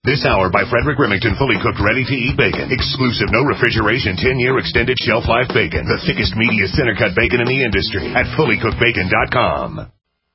This hour by Frederick Remington, fully cooked, ready-to-eat bacon. Exclusive, no refrigeration, 10-year extended shelf life bacon. The thickest, meatiest, center-cut bacon in the industry at fullycookedbacon.com.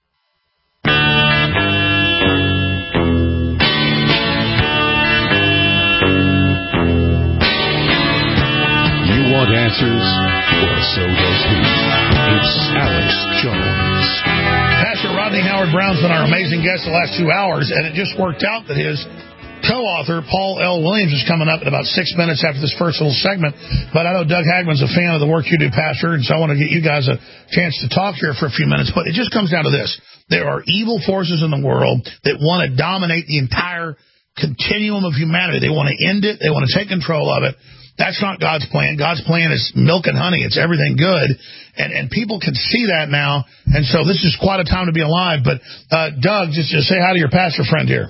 You want answers? Well, so does he. It's Alex Jones. Pastor Rodney Howard-Brown's been our amazing guest the last 2 hours, and it just worked out that his co-author, Paul L. Williams, is coming up in about 6 minutes after this first little segment. But I know Doug Hagman's a fan of the work you do, Pastor, and so I want to get you guys a chance to talk here for a few minutes. But it just comes down to this. There are evil forces in the world that want to dominate the entire continuum of humanity. They want to end it. They want to take control of it. That's not God's plan. God's plan is milk and honey. It's everything good. And people can see that now. And so this is quite a time to be alive. But, Doug, just say hi to your pastor friend here.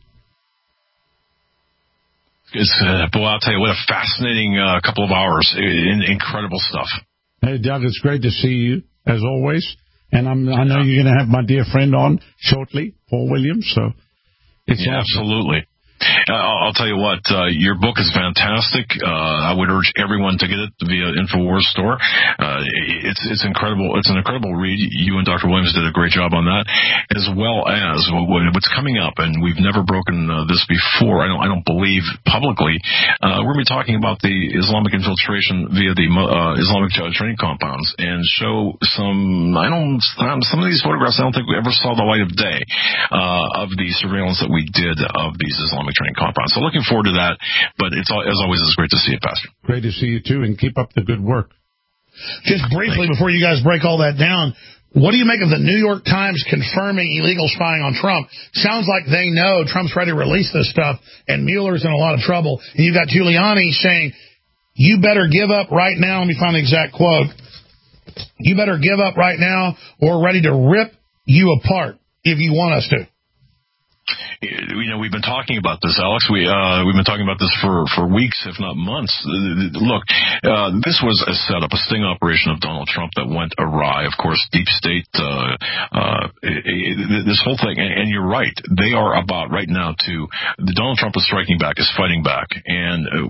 Boy, I'll tell you, what a fascinating couple of hours. Incredible stuff. Hey, Doug, it's great to see you, as always. And I know you're going to have my dear friend on shortly, Paul Williams. So it's awesome. Absolutely. I'll tell you what, your book is fantastic. I would urge everyone to get it via InfoWars store. It's incredible. It's an incredible read. You and Dr. Williams did a great job on that, as well as what's coming up. And we've never broken this before. I don't believe publicly. We're going to be talking about the Islamic infiltration via the Islamic training compounds, and show some of these photographs I don't think we ever saw the light of day of the surveillance that we did of these Islamic training compounds. So looking forward to that, but as always, it's great to see you, Pastor. Great to see you, too, and keep up the good work. Just briefly, before you guys break all that down, what do you make of the New York Times confirming illegal spying on Trump? Sounds like they know Trump's ready to release this stuff, and Mueller's in a lot of trouble. And you've got Giuliani saying, you better give up right now. Let me find the exact quote. You better give up right now, or ready to rip you apart if you want us to. We've been talking about this, Alex. We've been talking about this for weeks, if not months. Look, this was a setup, a sting operation of Donald Trump that went awry. Of course, deep state, this whole thing. And you're right. They are about right now Donald Trump is striking back, is fighting back. And the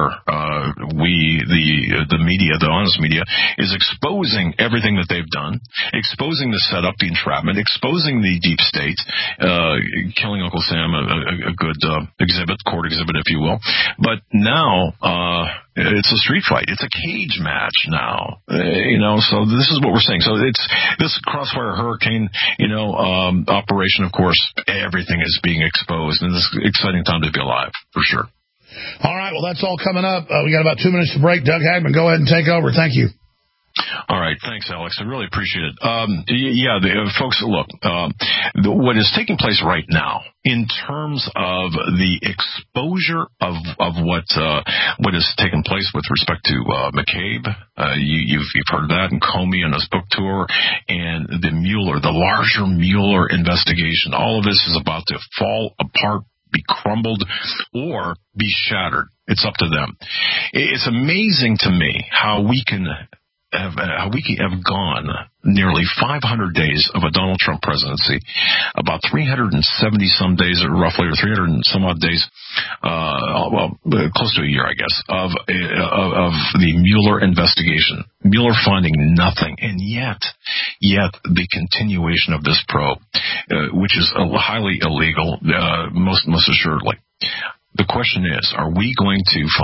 media, the honest media, is exposing everything that they've done, exposing the setup, the entrapment, exposing the deep state, killing Uncle Sam, a good court exhibit, if you will. But now it's a street fight. It's a cage match now. So this is what we're saying. So it's this Crossfire Hurricane, operation. Of course, everything is being exposed, and it's an exciting time to be alive, for sure. All right. Well, that's all coming up. We got about 2 minutes to break. Doug Hagman, go ahead and take over. Thank you. All right. Thanks, Alex. I really appreciate it. Folks, look, what is taking place right now in terms of the exposure of what has taken place with respect to McCabe, you've heard of that, and Comey on his book tour, and the larger Mueller investigation. All of this is about to fall apart, be crumbled, or be shattered. It's up to them. It's amazing to me how we have gone nearly 500 days of a Donald Trump presidency, about 370 some days, or roughly, or 300 and some odd days, close to a year, I guess, of the Mueller investigation. Mueller finding nothing, and yet the continuation of this probe, which is highly illegal, most assuredly. The question is, are we going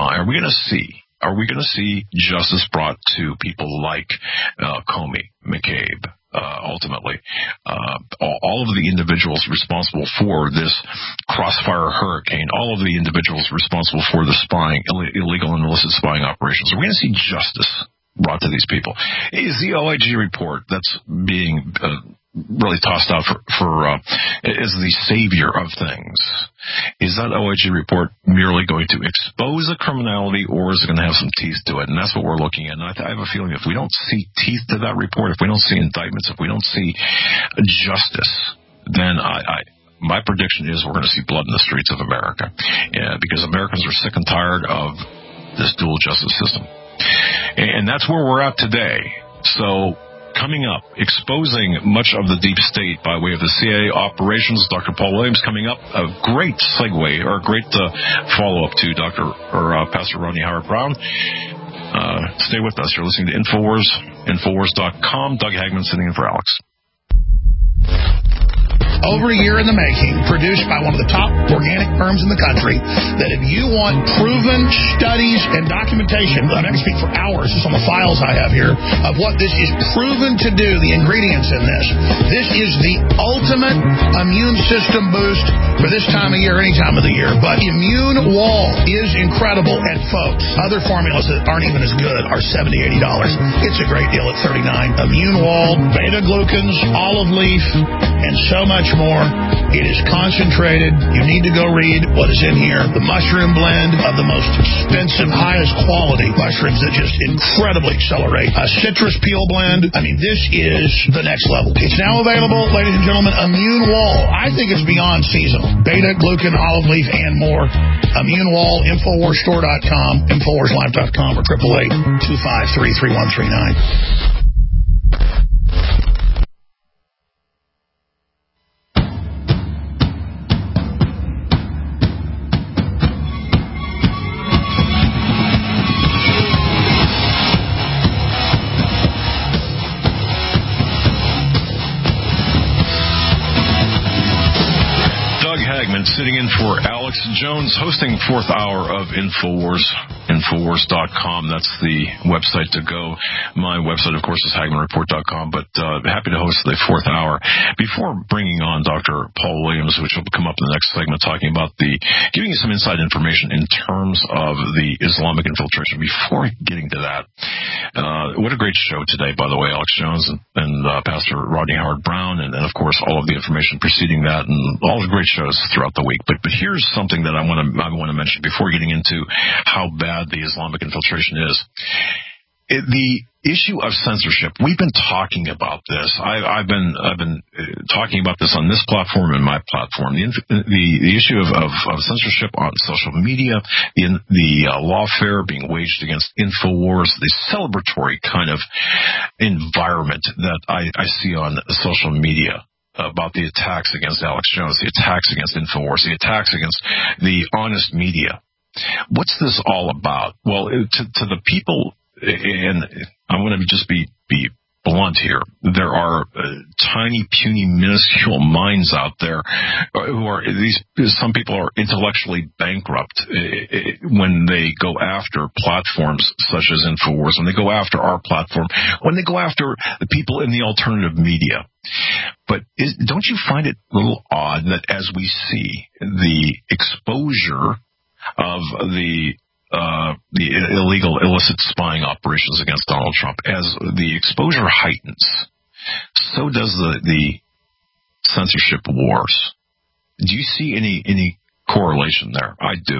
to see justice brought to people like Comey, McCabe, ultimately? All of the individuals responsible for this Crossfire Hurricane, all of the individuals responsible for the spying, illegal and illicit spying operations, are we going to see justice brought to these people? Is the OIG report that's being really tossed out as the savior of things, is that OIG report merely going to expose the criminality, or is it going to have some teeth to it? And that's what we're looking at. And I have a feeling if we don't see teeth to that report, if we don't see indictments, if we don't see justice, then my prediction is we're going to see blood in the streets of America, because Americans are sick and tired of this dual justice system. And that's where we're at today. So coming up, exposing much of the deep state by way of the CIA operations. Dr. Paul Williams coming up. A great segue, or a great follow-up to Pastor Rodney Howard-Browne. Stay with us. You're listening to InfoWars, Infowars.com. Doug Hagman sitting in for Alex. Over a year in the making, produced by one of the top organic firms in the country, that if you want proven studies and documentation, I can speak for hours just on the files I have here, of what this is proven to do, the ingredients in this. This is the ultimate immune system boost for this time of year, any time of the year. But Immune Wall is incredible. And folks, other formulas that aren't even as good are $70, $80. It's a great deal at $39. Immune Wall, beta-glucans, olive leaf, and so much more. It is concentrated. You need to go read what is in here. The mushroom blend of the most expensive, highest quality mushrooms that just incredibly accelerate. A citrus peel blend. I mean, this is the next level. It's now available, ladies and gentlemen. Immune Wall. I think it's beyond seasonal. Beta, glucan, olive leaf, and more. Immune Wall, InfoWarsStore.com, InfoWarsLive.com, or 888-253-3139. Sitting in for Alex Jones, hosting fourth hour of InfoWars, Infowars.com. That's the website to go. My website, of course, is HagmanReport.com, but happy to host the fourth hour. Before bringing on Dr. Paul Williams, which will come up in the next segment, talking about giving you some inside information in terms of the Islamic infiltration. Before getting to that, what a great show today, by the way, Alex Jones and Pastor Rodney Howard-Browne, and of course, all of the information preceding that, and all the great shows throughout the week. But here's something that I want to mention before getting into how bad the Islamic infiltration is. The issue of censorship. We've been talking about this. I've been talking about this on this platform and my platform. The issue of censorship on social media, the lawfare being waged against InfoWars, the celebratory kind of environment that I see on social media about the attacks against Alex Jones, the attacks against InfoWars, the attacks against the honest media. What's this all about? Well, to the people, and I want to just be blunt here, there are tiny, puny, minuscule minds out there who are some people are intellectually bankrupt when they go after platforms such as InfoWars, when they go after our platform, when they go after the people in the alternative media. But don't you find it a little odd that as we see the exposure of the illegal, illicit spying operations against Donald Trump, as the exposure heightens, so does the censorship wars. Do you see any correlation there? I do.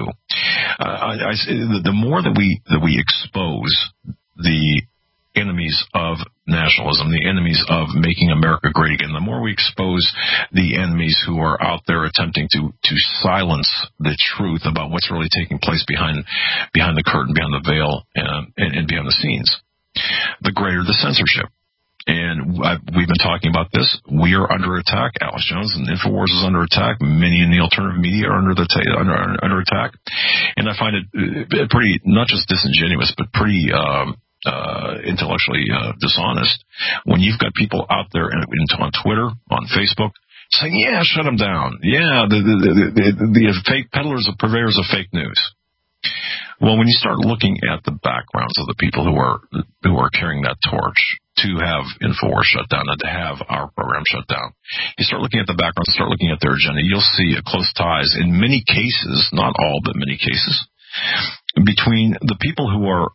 The more that we expose the enemies of nationalism, the enemies of making America great again, the more we expose the enemies who are out there attempting to silence the truth about what's really taking place behind the curtain, behind the veil, and behind the scenes, the greater the censorship. And we've been talking about this. We are under attack. Alex Jones and InfoWars is under attack. Many in the alternative media are under attack. And I find it pretty, not just disingenuous, but pretty intellectually dishonest when you've got people out there on Twitter, on Facebook, saying, yeah, shut them down. Yeah, the fake peddlers and purveyors of fake news. Well, when you start looking at the backgrounds of the people who are carrying that torch to have InfoWars shut down and to have our program shut down, you start looking at the backgrounds, start looking at their agenda, you'll see close ties in many cases, not all, but many cases, between the people who are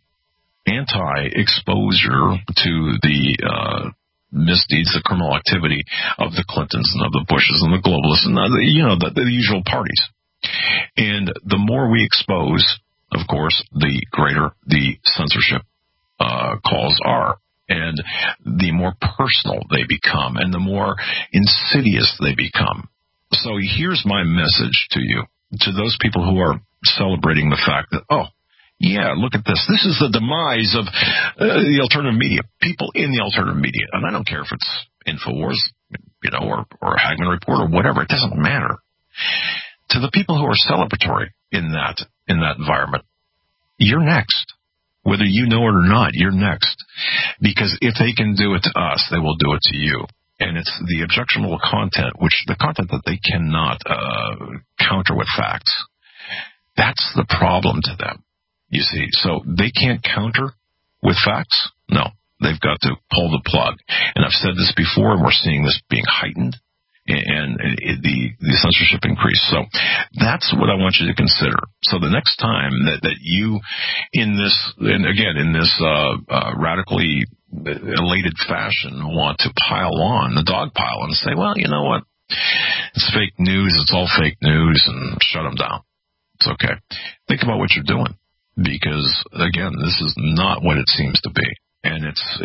anti-exposure to the misdeeds, the criminal activity of the Clintons and of the Bushes and the globalists and the usual parties. And the more we expose, of course, the greater the censorship calls are. And the more personal they become and the more insidious they become. So here's my message to you, to those people who are celebrating the fact that, Yeah, look at this. This is the demise of the alternative media, people in the alternative media. And I don't care if it's InfoWars, or Hagmann Report or whatever. It doesn't matter. To the people who are celebratory in that environment, you're next. Whether you know it or not, you're next. Because if they can do it to us, they will do it to you. And it's the objectionable content, the content that they cannot counter with facts. That's the problem to them, you see. So they can't counter with facts? No. They've got to pull the plug. And I've said this before, and we're seeing this being heightened, and the censorship increase. So that's what I want you to consider. So the next time that you, in this radically elated fashion, want to pile on the dog pile and say, well, you know what, it's fake news, it's all fake news, and shut them down. It's okay. Think about what you're doing, because again, this is not what it seems to be, and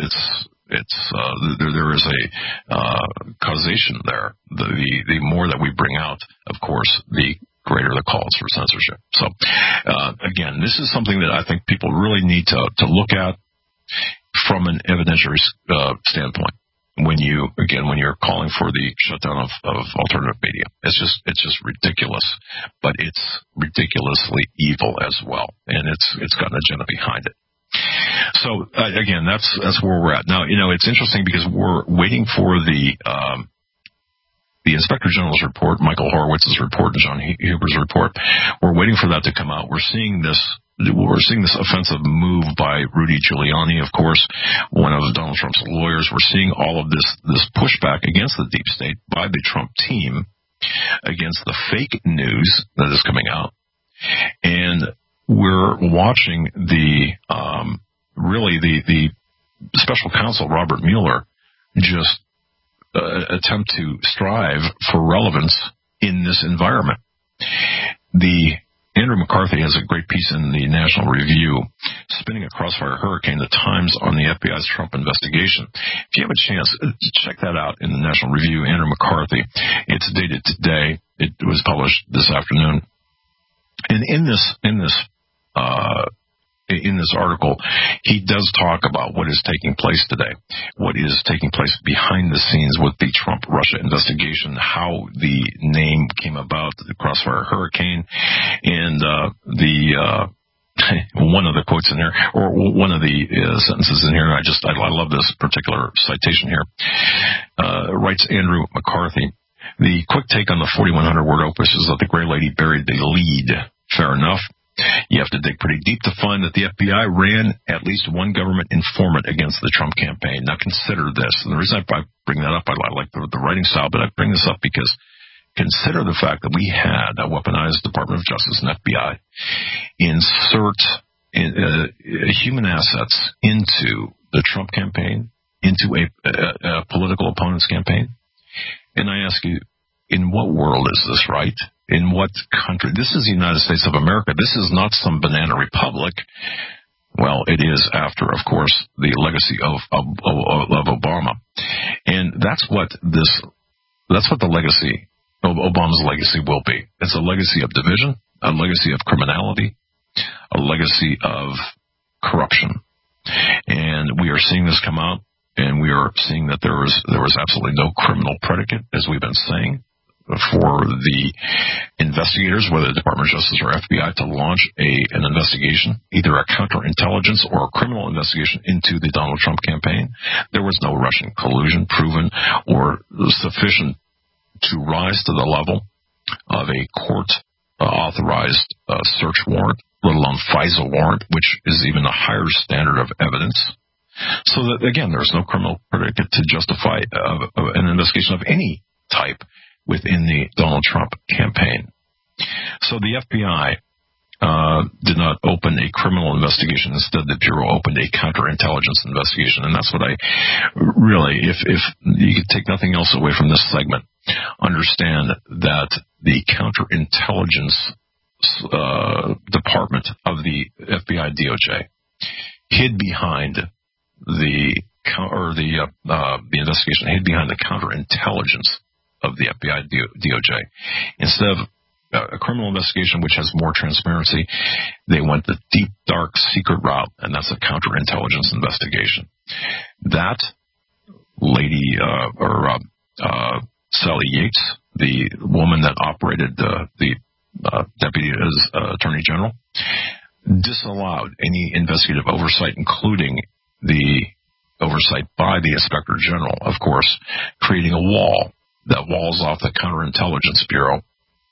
there is a causation there. The more that we bring out, of course, the greater the calls for censorship. So again, this is something that I think people really need to look at from an evidentiary standpoint. When you're calling for the shutdown of alternative media, it's just ridiculous, but it's ridiculously evil as well, and it's got an agenda behind it. So again, that's where we're at now. It's interesting because we're waiting for the Inspector General's report, Michael Horowitz's report, and John Huber's report. We're waiting for that to come out. We're seeing this offensive move by Rudy Giuliani, of course, one of Donald Trump's lawyers. We're seeing all of this pushback against the deep state by the Trump team against the fake news that is coming out. And we're watching the special counsel, Robert Mueller, just attempt to strive for relevance in this environment. Andrew McCarthy has a great piece in the National Review, Spinning a Crossfire Hurricane, the Times on the FBI's Trump investigation. If you have a chance, check that out in the National Review, Andrew McCarthy. It's dated today. It was published this afternoon. And in this article, he does talk about what is taking place today, what is taking place behind the scenes with the Trump-Russia investigation, how the name came about, the Crossfire Hurricane, and one of the quotes in here, or one of the sentences in here, I love this particular citation here, writes Andrew McCarthy, the quick take on the 4,100-word opus is that the Gray Lady buried the lead. Fair enough. You have to dig pretty deep to find that the FBI ran at least one government informant against the Trump campaign. Now consider this. And the reason I bring that up, I like the writing style, but I bring this up because consider the fact that we had a weaponized Department of Justice and FBI insert human assets into the Trump campaign, into a political opponent's campaign. And I ask you, in what world is this right? In what country? This is the United States of America. This is not some banana republic. Well, it is after, of course, the legacy of Obama. And that's what the legacy of Obama's legacy will be. It's a legacy of division, a legacy of criminality, a legacy of corruption. And we are seeing this come out, and we are seeing that there was absolutely no criminal predicate, as we've been saying, for the investigators, whether the Department of Justice or FBI, to launch an investigation, either a counterintelligence or a criminal investigation into the Donald Trump campaign. There was no Russian collusion proven or sufficient to rise to the level of a court-authorized search warrant, let alone FISA warrant, which is even a higher standard of evidence. So that, again, there's no criminal predicate to justify an investigation of any type within the Donald Trump campaign. So the FBI did not open a criminal investigation. Instead, the Bureau opened a counterintelligence investigation. And that's what I really, if you could take nothing else away from this segment, understand that the counterintelligence department of the FBI DOJ hid behind the investigation, hid behind the counterintelligence of the FBI DOJ. Instead of a criminal investigation which has more transparency. They went the deep, dark, secret route, and that's a counterintelligence investigation. That lady, Sally Yates, the woman that operated the Deputy Attorney General, disallowed any investigative oversight, including the oversight by the Inspector General, of course, creating a wall that walls off the Counterintelligence Bureau.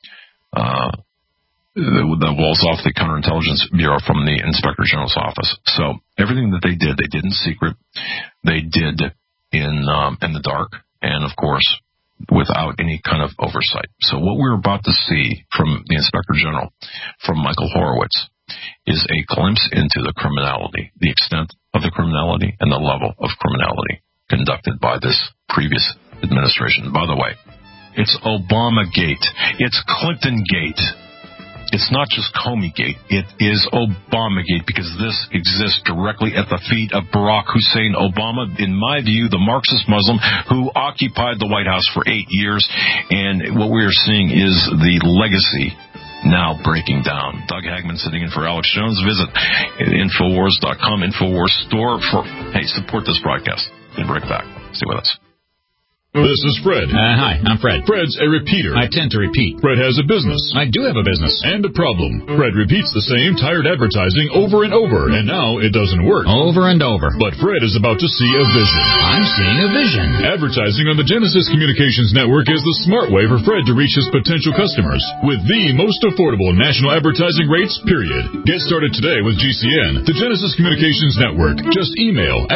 That walls off the Counterintelligence Bureau from the Inspector General's office. So everything that they did in secret. They did in the dark, and of course, without any kind of oversight. So what we're about to see from the Inspector General, from Michael Horowitz, is a glimpse into the criminality, the extent of the criminality, and the level of criminality conducted by this previous administration. By the way, it's Obamagate. It's Clinton-gate. It's not just Comey-gate. It is Obamagate, because this exists directly at the feet of Barack Hussein Obama, in my view, the Marxist Muslim who occupied the White House for 8 years. And what we are seeing is the legacy now breaking down. Doug Hagman sitting in for Alex Jones. Visit Infowars.com, Infowars store for, support this broadcast. And right back. Stay with us. This is Fred. Hi, I'm Fred. Fred's a repeater. I tend to repeat. Fred has a business. I do have a business. And a problem. Fred repeats the same tired advertising over and over, and now it doesn't work. Over and over. But Fred is about to see a vision. I'm seeing a vision. Advertising on the Genesis Communications Network is the smart way for Fred to reach his potential customers with the most affordable national advertising rates, period. Get started today with GCN, the Genesis Communications Network. Just email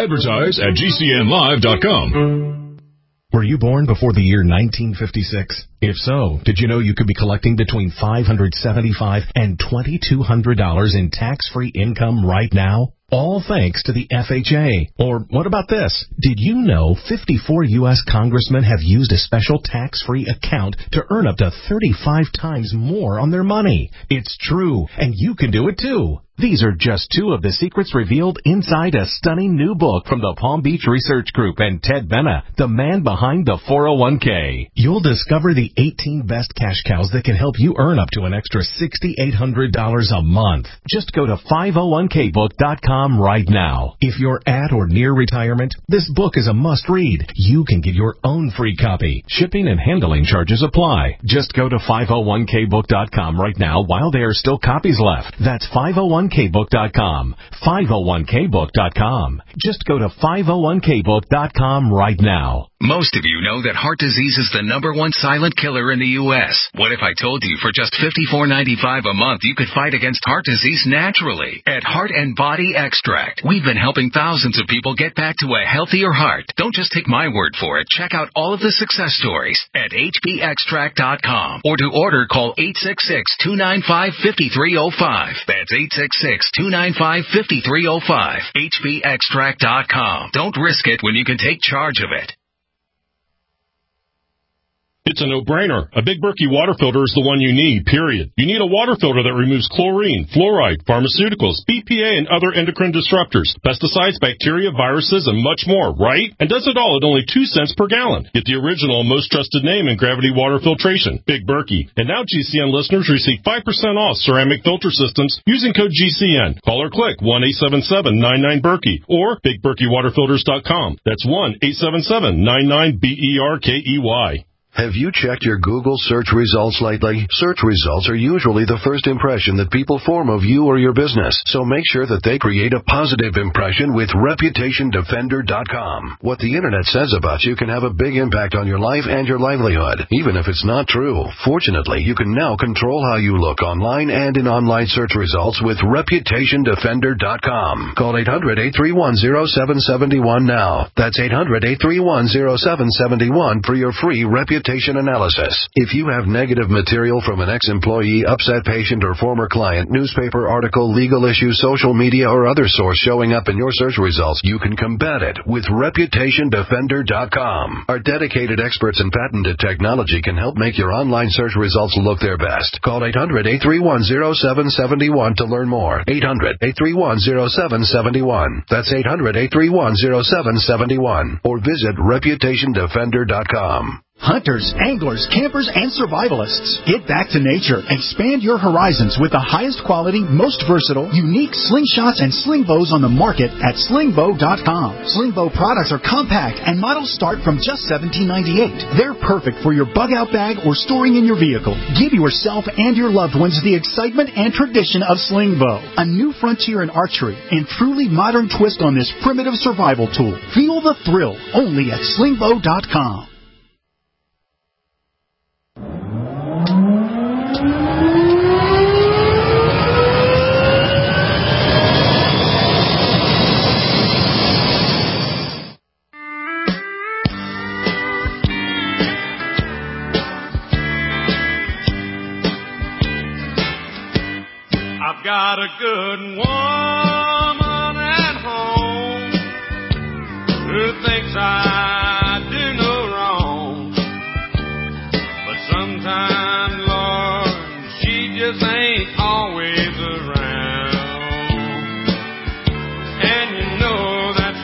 advertise@gcnlive.com. Were you born before the year 1956? If so, did you know you could be collecting between $575 and $2,200 in tax-free income right now? All thanks to the FHA. Or what about this? Did you know 54 U.S. congressmen have used a special tax-free account to earn up to 35 times more on their money? It's true, and you can do it too. These are just two of the secrets revealed inside a stunning new book from the Palm Beach Research Group and Ted Benna, the man behind the 401k. You'll discover the 18 best cash cows that can help you earn up to an extra $6,800 a month. Just go to 501kbook.com right now. If you're at or near retirement, this book is a must-read. You can get your own free copy. Shipping and handling charges apply. Just go to 501kbook.com right now while there are still copies left. That's 501kbook.com. 501kbook.com. Just go to 501kbook.com right now. Most of you know that heart disease is the #1 silent killer in the U.S. What if I told you for just $54.95 a month you could fight against heart disease naturally? At Heart and Body Extract, we've been helping thousands of people get back to a healthier heart. Don't just take my word for it. Check out all of the success stories at hbextract.com. Or to order, call 866-295-5305. That's 866-295-5305. hbextract.com. Don't risk it when you can take charge of it. It's a no-brainer. A Big Berkey water filter is the one you need, period. You need a water filter that removes chlorine, fluoride, pharmaceuticals, BPA, and other endocrine disruptors, pesticides, bacteria, viruses, and much more, right? And does it all at only 2 cents per gallon. Get the original, most trusted name in gravity water filtration, Big Berkey. And now GCN listeners receive 5% off ceramic filter systems using code GCN. Call or click 1-877-99-BERKEY or BigBerkeyWaterFilters.com. That's 1-877-99-BERKEY. Have you checked your Google search results lately? Search results are usually the first impression that people form of you or your business, so make sure that they create a positive impression with ReputationDefender.com. What the Internet says about you can have a big impact on your life and your livelihood, even if it's not true. Fortunately, you can now control how you look online and in online search results with ReputationDefender.com. Call 800-831-0771 now. That's 800-831-0771 for your free reputation analysis. If you have negative material from an ex-employee, upset patient, or former client, newspaper article, legal issue, social media, or other source showing up in your search results, you can combat it with ReputationDefender.com. Our dedicated experts in patented technology can help make your online search results look their best. Call 800-831-0771 to learn more. 800-831-0771. That's 800-831-0771. Or visit ReputationDefender.com. Hunters, anglers, campers, and survivalists. Get back to nature. Expand your horizons with the highest quality, most versatile, unique slingshots and sling bows on the market at slingbow.com. Slingbow products are compact and models start from just $17.98. They're perfect for your bug-out bag or storing in your vehicle. Give yourself and your loved ones the excitement and tradition of Slingbow, a new frontier in archery and truly modern twist on this primitive survival tool. Feel the thrill only at slingbow.com. I've got a good woman at home who thinks I do no wrong, but sometimes, Lord, she just ain't always around, and you know that's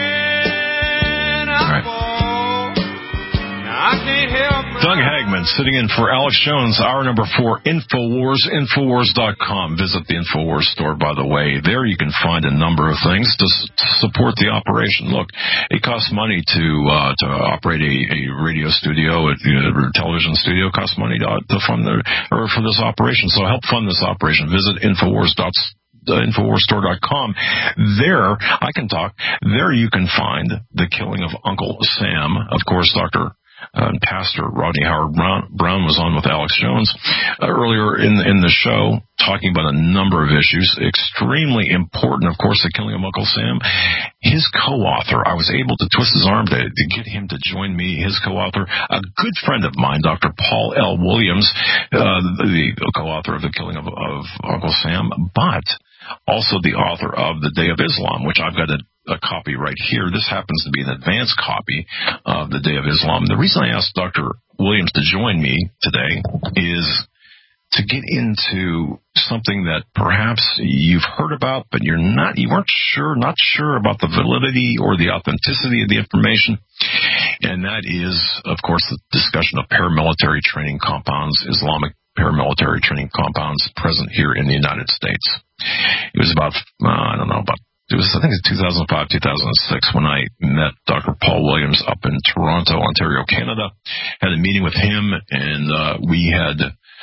when I fall. Now I can't help myself. Doug Hagman sitting in for Alex Jones, hour number 4, InfoWars, Infowars.com. Visit the InfoWars store, by the way. There you can find a number of things to support the operation. Look, it costs money to operate a radio studio, a television studio. It costs money to fund for this operation. So help fund this operation. Visit InfoWarsStore.com. There, I can talk. There you can find the killing of Uncle Sam. Of course, Dr. Pastor Rodney Howard Brown was on with Alex Jones earlier in the show, talking about a number of issues, extremely important, of course, the killing of Uncle Sam. His co-author, I was able to twist his arm to get him to join me, his co-author, a good friend of mine, Dr. Paul L. Williams, the co-author of the killing of Uncle Sam, but also the author of The Day of Islam, which I've got a copy right here. This happens to be an advanced copy of The Day of Islam. The reason I asked Dr. Williams to join me today is to get into something that perhaps you've heard about, but you weren't sure about the validity or the authenticity of the information. And that is, of course, the discussion of paramilitary training compounds, Islamic paramilitary training compounds present here in the United States. It was about, I think it's 2005, 2006 when I met Dr. Paul Williams up in Toronto, Ontario, Canada. Had a meeting with him, and we had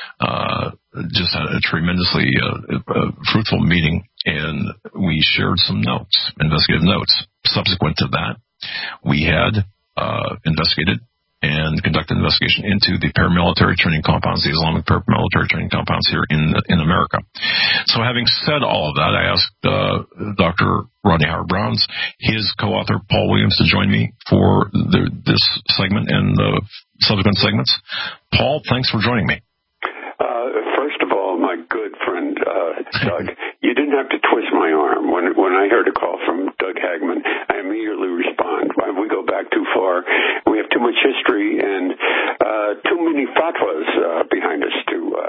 just had a tremendously fruitful meeting, and we shared some notes, investigative notes. Subsequent to that, we had investigated and conducted investigation into the paramilitary training compounds, the Islamic paramilitary training compounds here in America. So having said all of that, I asked Dr. Rodney Howard Brown, his co-author Paul Williams, to join me for this segment and the subsequent segments. Paul, thanks for joining me. First of all, my good friend Doug, you didn't have to twist my arm. When I heard a call from Doug Hagman, I immediately respond. We go back too far. We have too much history and too many fatwas behind us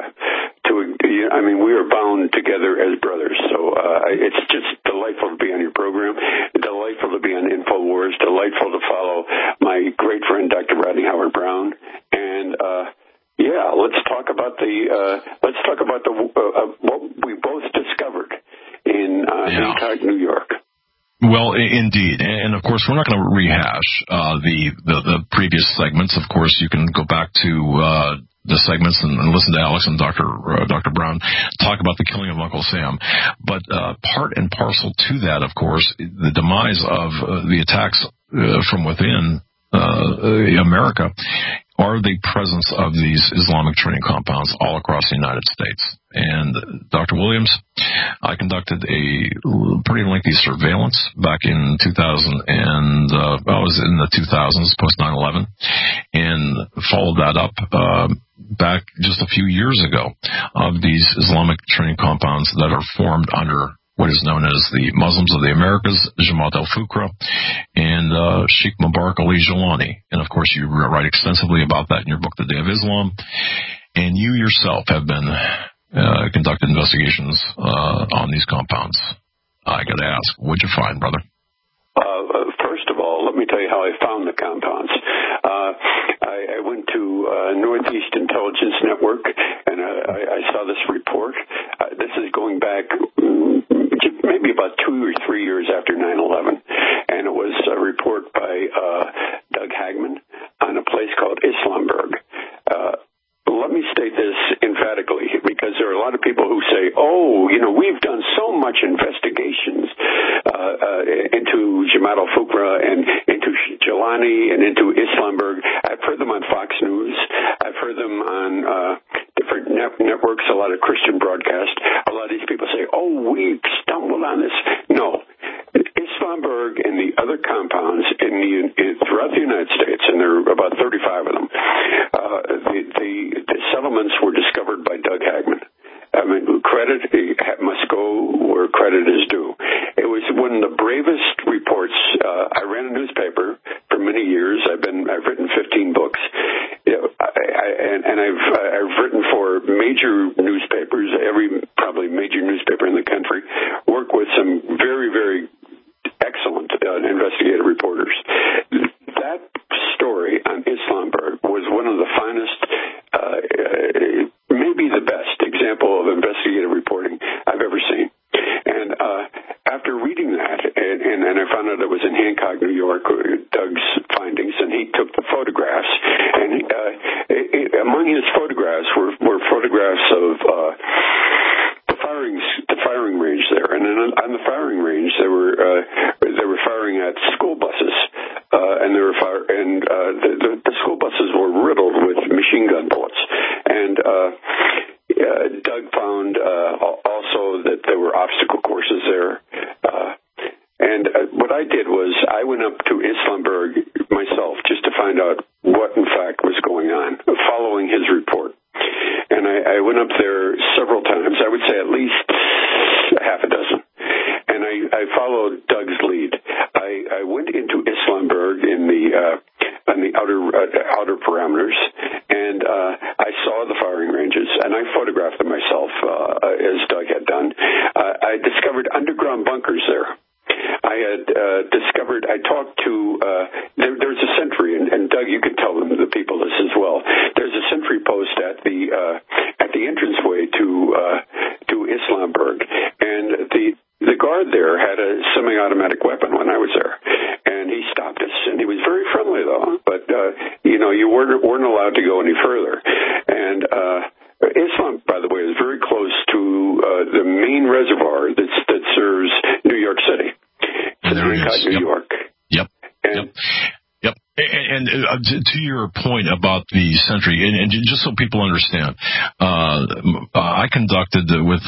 we are bound together as brothers. So it's just delightful to be on your program, delightful to be on InfoWars, delightful to follow my great friend Dr. Rodney Howard Brown, and let's talk about what we both discovered in Hancock, New York. Well, indeed, and of course, we're not going to rehash the previous segments. Of course, you can go back to the segments and listen to Alex and Dr. Brown talk about the killing of Uncle Sam. But part and parcel to that, of course, the demise of the attacks from within America are the presence of these Islamic training compounds all across the United States. And Dr. Williams, I conducted a pretty lengthy surveillance back in 2000, and I was in the 2000s, post 9/11, and followed that up back just a few years ago of these Islamic training compounds that are formed under what is known as the Muslims of the Americas, Jamaat al-Fuqra, and Sheikh Mubarak Ali Jilani. And, of course, you write extensively about that in your book, The Day of Islam. And you yourself have been conducted investigations on these compounds. I got to ask, what'd you find, brother? First of all, let me tell you how I found the compounds. I went Northeast Intelligence Network, and I saw this report. This is going back maybe about 2 or 3 years after 9/11, and it was a report by Doug Hagman on a place called Islamberg. Let me state this emphatically, because there are a lot of people who say, we've done so much investigations into Jamaat al-Fukra and into Jelani and into Islamberg. I've heard them on Fox News. I've heard them on different networks, a lot of Christian broadcast. A lot of these people say, we stumbled on this. No. Islamberg and the other compounds throughout the United States, and there are about 35 of them, the settlements were discovered by Doug Hagman. I mean, credit must go where credit is due. It was one of the bravest reports. I ran a newspaper for many years. I've written 15 books, and I've written for major newspapers, probably major newspaper in the country. Worked with some very, very excellent investigative reporters. That story on Islamberg was one of the finest, maybe the best example of investigative reporting I've ever seen. And after reading that, and I found out it was in Hancock, New York, Doug's findings, and he took the photographs. And among his photographs were photographs of the firing range there, and then on the firing range they were firing at school buses, and the school buses were riddled with machine gun bullets. And Doug found also that there were obstacle courses there. And what I did was I went up to Islamberg myself just to find out what in fact was going on, following his report. And I went up there several times. I would say at least half a dozen. And I followed Doug's lead. I went into Islamberg on the outer parameters, and I saw the firing ranges, and I photographed them myself, as Doug had done. I discovered underground bunkers there. I talked to, there's a sentry, and Doug, you can tell the people this as well. There's a sentry post at the entranceway to Islamberg, and the guard there had a semi-automatic weapon when I was there, and he stopped us, and he was very friendly though, but, you weren't allowed to go any further. And, Islam, by the way, is very close to the main reservoir that serves New York City. New York. Yep. Yep. And to your point about the sentry, and just so people understand, I conducted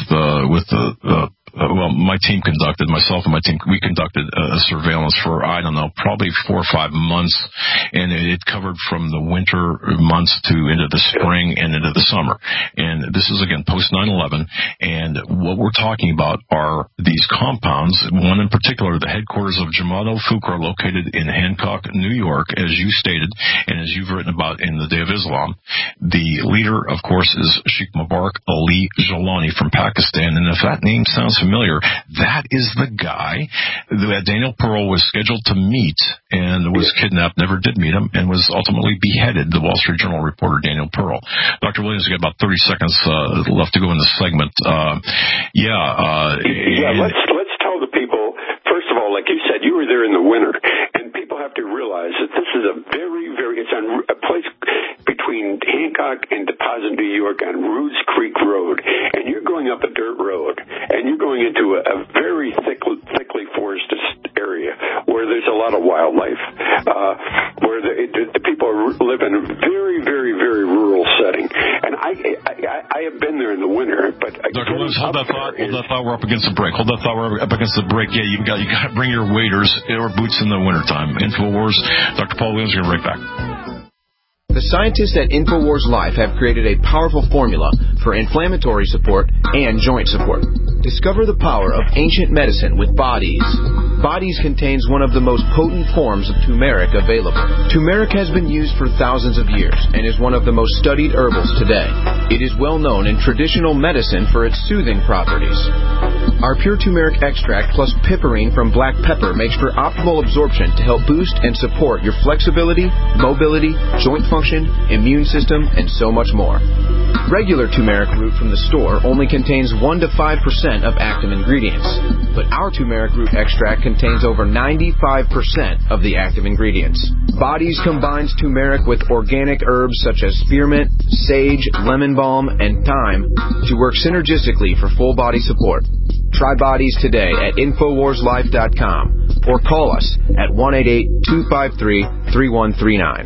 my team conducted, myself and my team, we conducted a surveillance for, I don't know, probably 4 or 5 months, and it covered from the winter months to into the spring and into the summer. And this is, again, post 9/11, and what we're talking about are these compounds, one in particular, the headquarters of Jamaat al-Fukra, located in Hancock, New York, as you stated, and as you've written about in the Day of Islam. The leader, of course, is Sheikh Mubarak Ali Jelani from Pakistan, and if that name sounds familiar, that is the guy that Daniel Pearl was scheduled to meet and was kidnapped, never did meet him, and was ultimately beheaded, the Wall Street Journal reporter Daniel Pearl. Dr. Williams, we've got about 30 seconds left to go in this segment. Let's tell the people, first of all, like you said, you were there in the winter, and people have to realize that this is a very, very, it's on a place between Hancock and Deposit, New York, on Roods Creek Road, and you're going up a dirt road, and you're going into a very thickly forested area where there's a lot of wildlife, where the people live in a very, very, very rural setting. And I have been there in the winter, but Dr. Williams, hold that thought. We're up against the break. Hold that thought. We're up against the break. Yeah, you got to bring your waders or boots in the wintertime. InfoWars. Dr. Paul Williams, we're going to be right back. The scientists at InfoWars Life have created a powerful formula for inflammatory support and joint support. Discover the power of ancient medicine with Bodies. Bodies contains one of the most potent forms of turmeric available. Turmeric has been used for thousands of years and is one of the most studied herbals today. It is well known in traditional medicine for its soothing properties. Our pure turmeric extract plus piperine from black pepper makes for optimal absorption to help boost and support your flexibility, mobility, joint function, immune system, and so much more. Regular turmeric root from the store only contains 1 to 5% of active ingredients, but our turmeric root extract contains over 95% of the active ingredients. Bodies combines turmeric with organic herbs such as spearmint, sage, lemon balm, and thyme to work synergistically for full body support. Try Bodies today at InfoWarsLife.com or call us at 1-888-253-3139.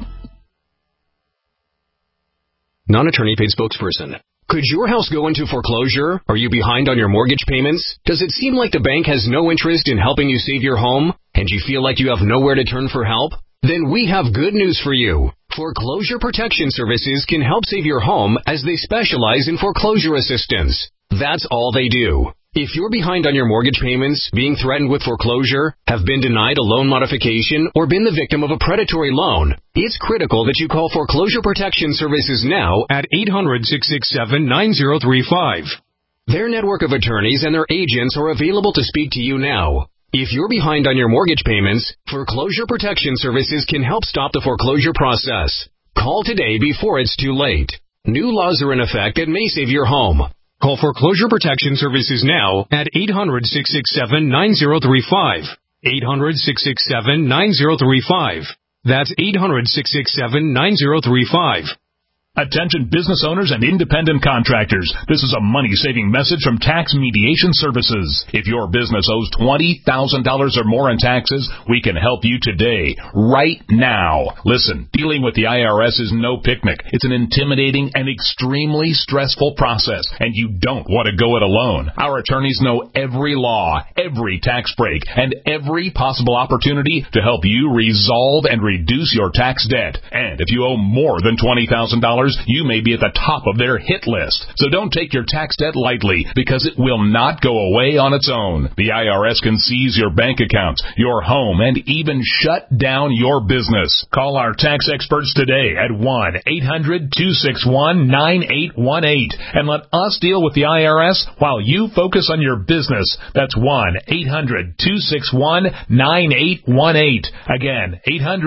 Non-attorney paid spokesperson. Could your house go into foreclosure? Are you behind on your mortgage payments? Does it seem like the bank has no interest in helping you save your home? And you feel like you have nowhere to turn for help? Then we have good news for you. Foreclosure Protection Services can help save your home as they specialize in foreclosure assistance. That's all they do. If you're behind on your mortgage payments, being threatened with foreclosure, have been denied a loan modification, or been the victim of a predatory loan, it's critical that you call Foreclosure Protection Services now at 800-667-9035. Their network of attorneys and their agents are available to speak to you now. If you're behind on your mortgage payments, Foreclosure Protection Services can help stop the foreclosure process. Call today before it's too late. New laws are in effect that may save your home. Call Foreclosure Protection Services now at 800-667-9035. 800-667-9035. That's 800-667-9035. Attention business owners and independent contractors. This is a money-saving message from Tax Mediation Services. If your business owes $20,000 or more in taxes, we can help you today, right now. Listen, dealing with the IRS is no picnic. It's an intimidating and extremely stressful process, and you don't want to go it alone. Our attorneys know every law, every tax break, and every possible opportunity to help you resolve and reduce your tax debt. And if you owe more than $20,000, you may be at the top of their hit list. So don't take your tax debt lightly, because it will not go away on its own. The IRS can seize your bank accounts, your home, and even shut down your business. Call our tax experts today at 1-800-261-9818 and let us deal with the IRS while you focus on your business. That's 1-800-261-9818. Again,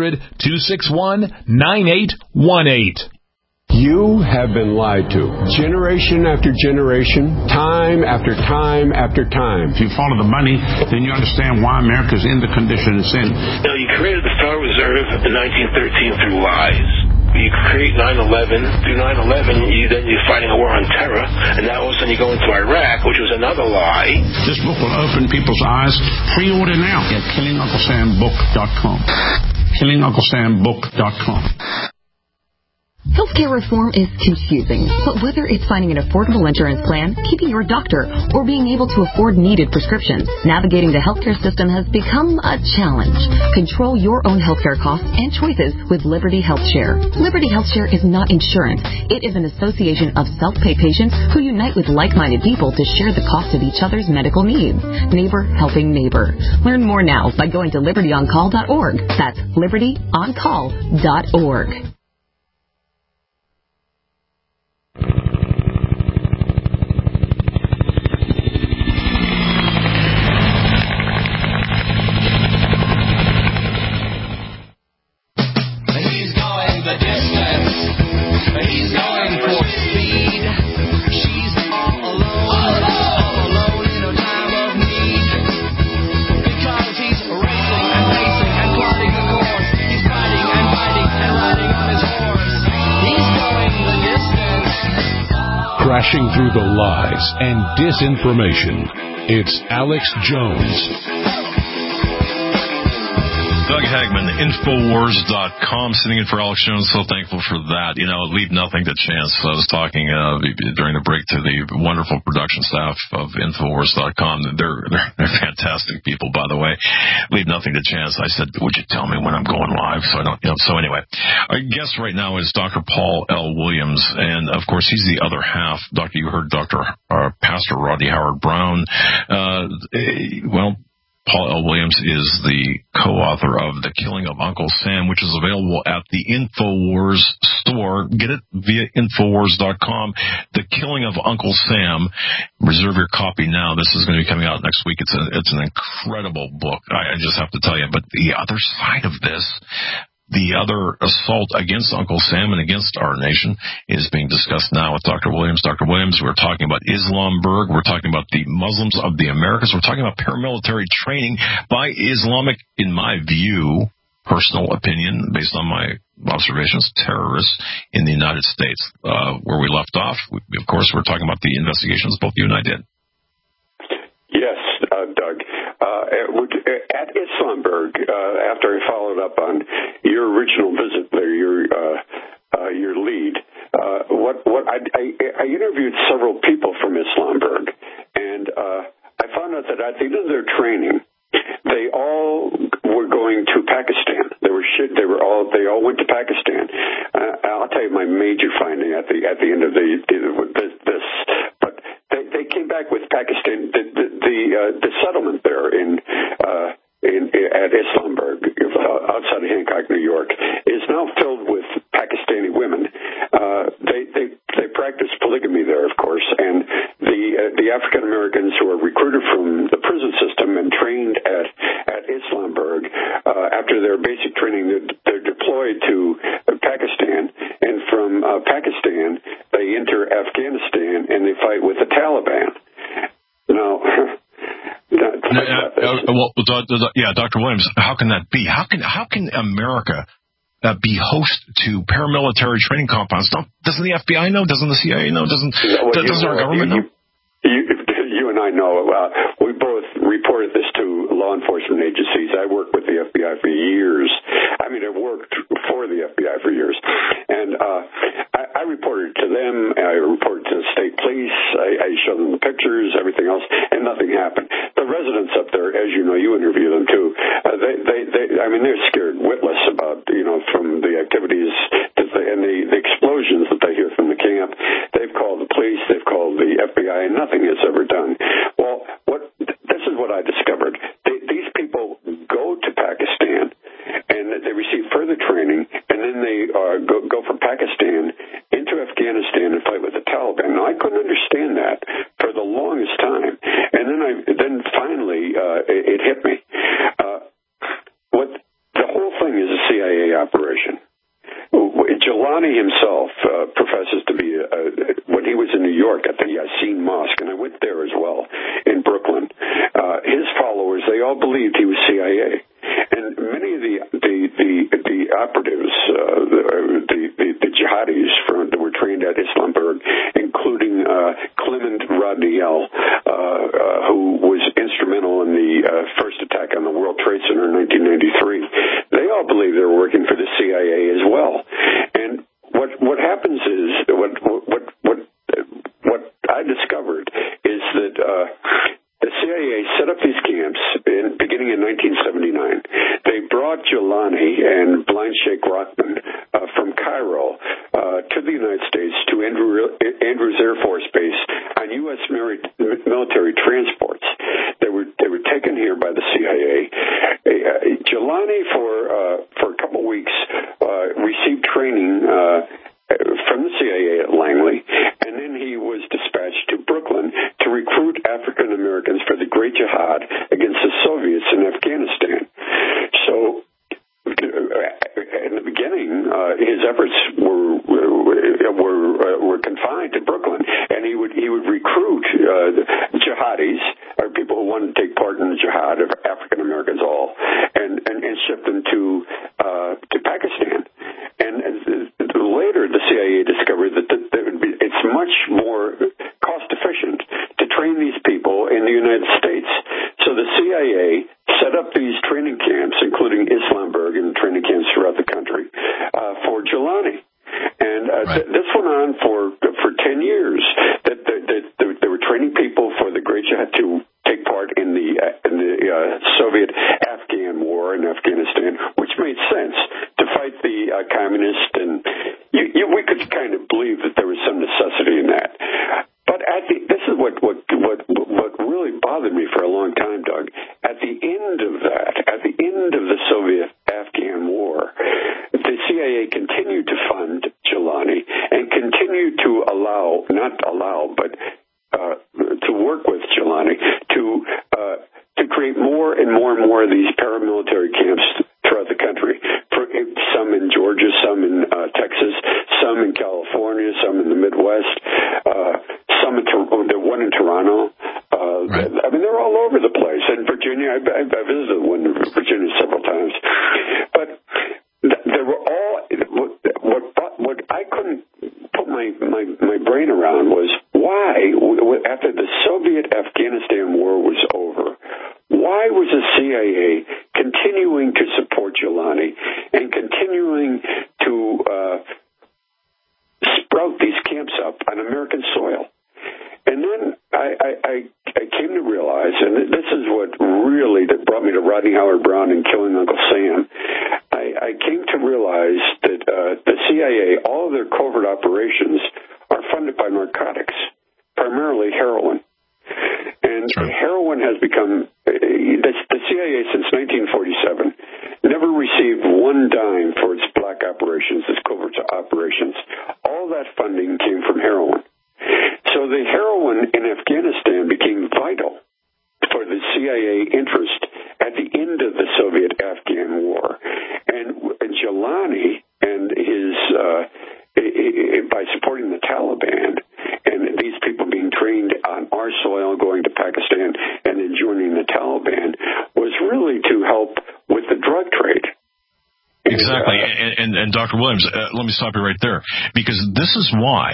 800-261-9818. You have been lied to. Generation after generation, time after time after time. If you follow the money, then you understand why America's in the condition it's in. Now, you created the Federal Reserve in 1913 through lies. You create 9/11. Through 9/11, you're fighting a war on terror, and now all of a sudden you go into Iraq, which was another lie. This book will open people's eyes. Pre-order now at KillingUncleSamBook.com. KillingUncleSamBook.com. Healthcare reform is confusing, but whether it's finding an affordable insurance plan, keeping your doctor, or being able to afford needed prescriptions, navigating the healthcare system has become a challenge. Control your own healthcare costs and choices with Liberty HealthShare. Liberty HealthShare is not insurance. It is an association of self-pay patients who unite with like-minded people to share the cost of each other's medical needs. Neighbor helping neighbor. Learn more now by going to libertyoncall.org. That's libertyoncall.org. Crashing through the lies and disinformation, it's Alex Jones. Doug Hagman, Infowars.com, sitting in for Alex Jones. So thankful for that. You know, leave nothing to chance. I was talking during the break to the wonderful production staff of Infowars.com. They're fantastic people, by the way. Leave nothing to chance. I said, would you tell me when I'm going live? So I don't, you know. So anyway, our guest right now is Dr. Paul L. Williams, and of course he's the other half. You heard Pastor Rodney Howard Brown. Paul L. Williams is the co-author of The Killing of Uncle Sam, which is available at the InfoWars store. Get it via Infowars.com. The Killing of Uncle Sam. Reserve your copy now. This is going to be coming out next week. It's an incredible book. I just have to tell you. But the other side of this, the other assault against Uncle Sam and against our nation is being discussed now with Dr. Williams. Dr. Williams, we're talking about Islamberg. We're talking about the Muslims of the Americas. We're talking about paramilitary training by Islamic, in my view, personal opinion, based on my observations, terrorists in the United States. Where we left off, of course, we're talking about the investigations both you and I did. Yes, Doug. At Islamberg, after I followed up on your original visit there, your lead, I interviewed several people from Islamberg, and I found out that at the end of their training, they all were going to Pakistan. They all went to Pakistan. I'll tell you my major finding at the end of this. But they came back with Pakistan. The settlement there at Islamberg, outside of Hancock, New York, is now filled with Pakistani women. They practice polygamy there, of course, and the African Americans who are recruited from the prison system and trained at Islamberg, after their basic training, they're deployed to Pakistan, and from Pakistan they enter Afghanistan and they fight with the Taliban. Now. Dr. Williams, how can that be? How can America be host to paramilitary training compounds? Doesn't the FBI know? Doesn't the CIA know? Doesn't our government know? You and I know. We both reported this to law enforcement agencies. I worked with the FBI for years. I've worked for the FBI for years. And I reported to them. I reported to the state police. I showed them the pictures, everything else, and nothing happened. The residents up there, as you know, you interview them too. They're scared witless about, from the activities and the explosions that they hear from the camp. They've called the police. They've called the FBI, and nothing is ever done. Well, this is what I discovered. These people go to Pakistan, and they receive further training, and then they go from Pakistan into Afghanistan and fight with the Taliban. Now, I couldn't understand that for the longest time, and then finally it hit me. The whole thing is a CIA operation. Jelani himself professes to be, when he was in New York at the Yassin Mosque, and I went there as well, in Brooklyn, his followers, they all believed he was CIA. And many of the operatives, the jihadis that were trained at Islamberg, including Clement Rodneyell, who was instrumental in the first attack on the World Trade Center in 1993, they all believed they were working for the CIA as well. And what happens is what I discovered is that the CIA set up these camps beginning in 1979. They brought Jelani and Blind Sheikh Rahman from Cairo to the United States to Andrews Air Force Base on U.S. military transports. They were taken here by the CIA. Jelani for a couple weeks received training from the CIA at Langley, and then he was dispatched to Brooklyn to recruit African Americans for the Great Jihad against the Soviets in Afghanistan. So, in the beginning, his efforts were confined to Brooklyn, and he would recruit jihadis, or people who wanted to take part in the jihad, of African Americans all, and ship them to Pakistan. And later, the CIA discovered that it's much more cost efficient to train these people in the United States. So the CIA set up these training camps, including Islamberg and training camps throughout the country, for Jelani. And this went on for 10 years. That they were training people for the Great Jihad to take part in the Soviet-Afghan war in Afghanistan, which made sense to fight the communists, and we could kind of believe that there was some necessity in that. But this is what really bothered me for a long time, Doug. At the end of the Soviet-Afghan war, the CIA continued to fund Jelani and continued to to work with Jelani to create more and more of these paramilitary camps throughout the country. Some in Georgia, some in Texas, some in California, some in the Midwest, some the one in Toronto. I mean, they're all over the place. In Virginia, I visited one in Virginia several times. But they were all what I couldn't put my brain around was why, after the Soviet-Afghanistan war was over, why was the CIA continuing to support Jelani and continuing to sprout these camps up on American soil? And then I came to realize, and this is what really that brought me to Rodney Howard Brown and killing Uncle Sam, I came to realize that the CIA, all of their covert operations are funded by narcotics, primarily heroin. And heroin has become, the CIA since 1947 never received one dime for its black operations, its covert operations. All that funding came from heroin. So the heroin in Afghanistan became vital for the CIA interest at the end of the Soviet-Afghan war. And Jelani and his, by supporting the Taliban and these people being trained on our soil, going to Pakistan, and then joining the Taliban, was really to help with the drug trade. Exactly. And Dr. Williams, let me stop you right there, because this is why,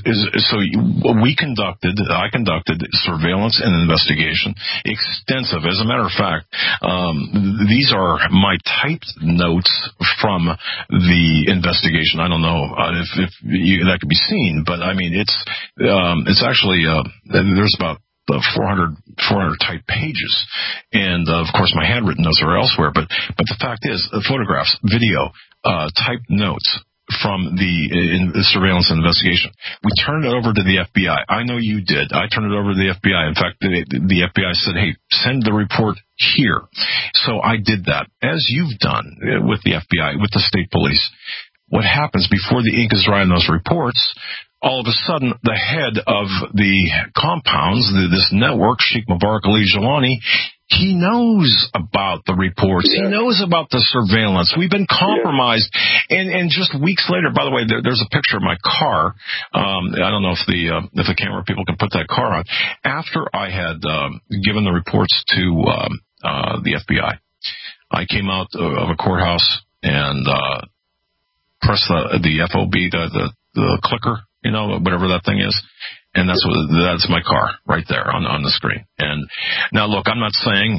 I conducted surveillance and investigation, extensive. As a matter of fact, these are my typed notes from the investigation. I don't know if that could be seen, but I mean, it's actually, there's about 400 typed pages, and of course my handwritten notes are elsewhere. But the fact is, photographs, video, typed notes from the surveillance and investigation. We turned it over to the FBI. I know you did. I turned it over to the FBI. In fact, the FBI said, "Hey, send the report here." So I did that, as you've done with the FBI, with the state police. What happens before the ink is dry on those reports? All of a sudden, the head of the compounds, this network, Sheikh Mubarak Ali Jelani, he knows about the reports. He knows about the surveillance. We've been compromised. And just weeks later, by the way, there's a picture of my car. I don't know if the camera people can put that car on. After I had given the reports to the FBI, I came out of a courthouse and pressed the FOB, the clicker, whatever that thing is. And that's my car right there on the screen. And now look, I'm just saying,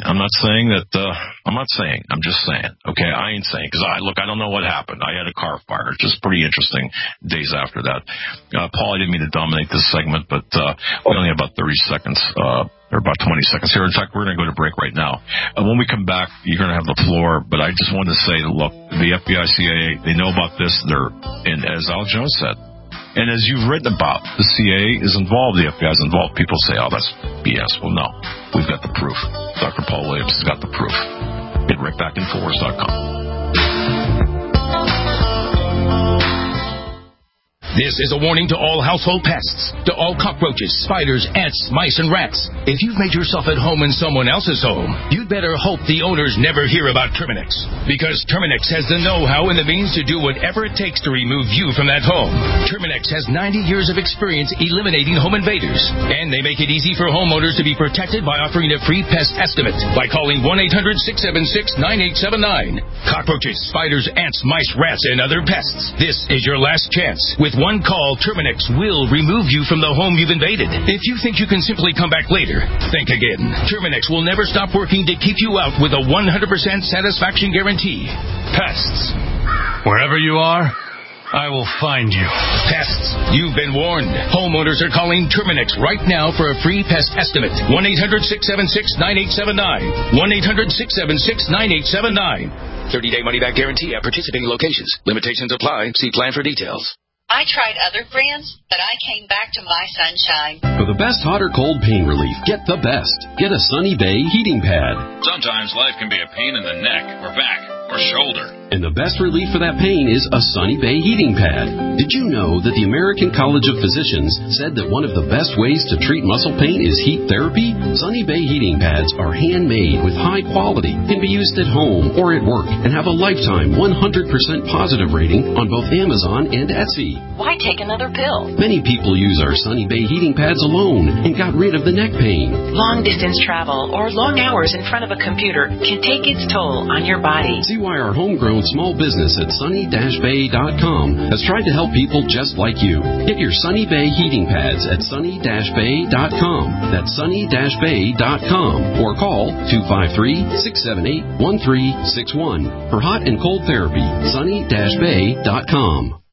okay, I ain't saying, because I don't know what happened. I had a car fire, just pretty interesting days after that. Paul, I didn't mean to dominate this segment, but we only have about 30 seconds, or about 20 seconds here. In fact, we're going to go to break right now. When we come back, you're going to have the floor, but I just wanted to say, look, the FBI, CIA, they know about this. And as Al Jones said, and as you've written about, the CIA is involved, the FBI is involved. People say, oh, that's BS. Well, no. We've got the proof. Dr. Paul Williams has got the proof. Get right back, Infowars.com. This is a warning to all household pests, to all cockroaches, spiders, ants, mice, and rats. If you've made yourself at home in someone else's home, you'd better hope the owners never hear about Terminix. Because Terminix has the know-how and the means to do whatever it takes to remove you from that home. Terminix has 90 years of experience eliminating home invaders. And they make it easy for homeowners to be protected by offering a free pest estimate by calling 1-800-676-9879. Cockroaches, spiders, ants, mice, rats, and other pests. This is your last chance. With one call, Terminix will remove you from the home you've invaded. If you think you can simply come back later, think again. Terminix will never stop working to keep you out with a 100% satisfaction guarantee. Pests. Wherever you are, I will find you. Pests. You've been warned. Homeowners are calling Terminix right now for a free pest estimate. 1-800-676-9879. 1-800-676-9879. 30-day money-back guarantee at participating locations. Limitations apply. See plan for details. I tried other brands, but I came back to My Sunshine. For the best hot or cold pain relief, get the best. Get a Sunny Bay heating pad. Sometimes life can be a pain in the neck or back or shoulder. And the best relief for that pain is a Sunny Bay heating pad. Did you know that the American College of Physicians said that one of the best ways to treat muscle pain is heat therapy? Sunny Bay heating pads are handmade with high quality, can be used at home or at work, and have a lifetime 100% positive rating on both Amazon and Etsy. Why take another pill? Many people use our Sunny Bay heating pads alone and got rid of the neck pain. Long distance travel or long hours in front of a computer can take its toll on your body. See why our homegrown small business at sunny-bay.com has tried to help people just like you. Get your Sunny Bay heating pads at sunny-bay.com. That's sunny-bay.com or call 253-678-1361 for hot and cold therapy. sunny-bay.com.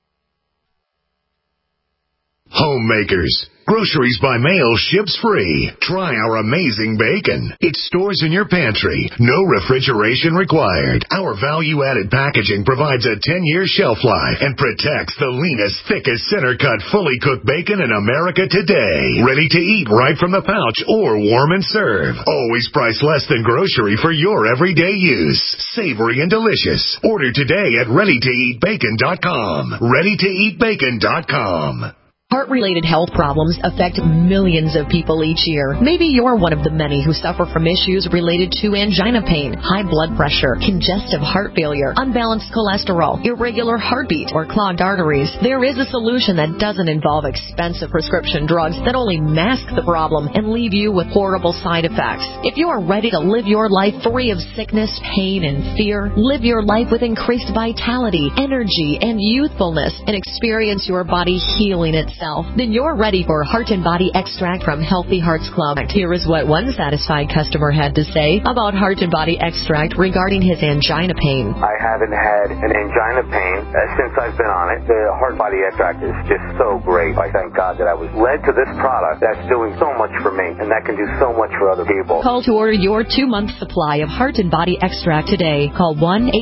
Homemakers. Groceries by mail ships free. Try our amazing bacon. It stores in your pantry. No refrigeration required. Our value-added packaging provides a 10-year shelf life and protects the leanest, thickest, center-cut, fully cooked bacon in America today. Ready to eat right from the pouch or warm and serve. Always priced less than grocery for your everyday use. Savory and delicious. Order today at ReadyToEatBacon.com. ReadyToEatBacon.com. Heart-related health problems affect millions of people each year. Maybe you're one of the many who suffer from issues related to angina pain, high blood pressure, congestive heart failure, unbalanced cholesterol, irregular heartbeat, or clogged arteries. There is a solution that doesn't involve expensive prescription drugs that only mask the problem and leave you with horrible side effects. If you are ready to live your life free of sickness, pain, and fear, live your life with increased vitality, energy, and youthfulness, and experience your body healing itself, then you're ready for Heart and Body Extract from Healthy Hearts Club. Here is what one satisfied customer had to say about Heart and Body Extract regarding his angina pain. I haven't had an angina pain since I've been on it. The Heart and Body Extract is just so great. I thank God that I was led to this product that's doing so much for me and that can do so much for other people. Call to order your 2-month supply of Heart and Body Extract today. Call